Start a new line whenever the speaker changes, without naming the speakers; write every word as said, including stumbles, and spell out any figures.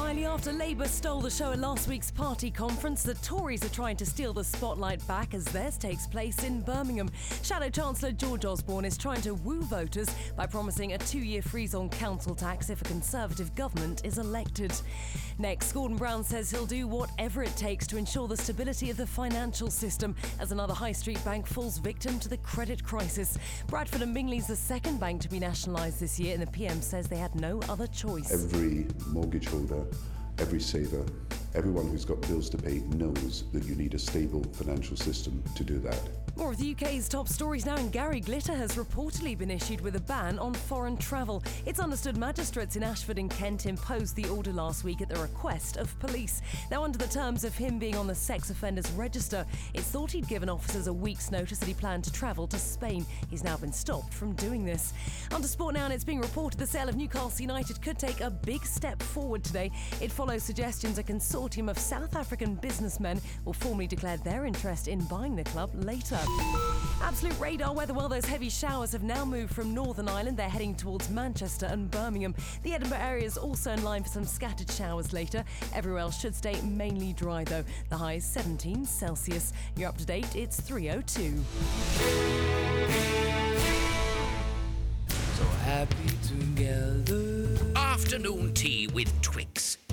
Riley, after Labour stole the show at last week's party conference, the Tories are trying to steal the spotlight back as theirs takes place in Birmingham. Shadow Chancellor George Osborne is trying to woo voters by promising a two-year freeze on council tax if a Conservative government is elected. Next, Gordon Brown says he'll do whatever it takes to ensure the stability of the financial system as another high street bank falls victim to the credit crisis. Bradford and Bingley's the second bank to be nationalised this year, and the P M says they had no other choice.
Every mortgage holder, every saver, everyone who's got bills to pay knows that you need a stable financial system to do that.
More of the U K's top stories now, and Gary Glitter has reportedly been issued with a ban on foreign travel. It's understood magistrates in Ashford and Kent imposed the order last week at the request of police. Now, under the terms of him being on the sex offenders register, it's thought he'd given officers a week's notice that he planned to travel to Spain. He's now been stopped from doing this. Onto sport now, and it's being reported the sale of Newcastle United could take a big step forward today. It follows suggestions a consortium of South African businessmen will formally declare their interest in buying the club later. Absolute radar weather. Well, those heavy showers have now moved from Northern Ireland. They're heading towards Manchester and Birmingham. The Edinburgh area is also in line for some scattered showers later. Everywhere else should stay mainly dry, though. The high is seventeen Celsius. You're up to date. It's three oh two.
So happy together.
Afternoon tea with Twix.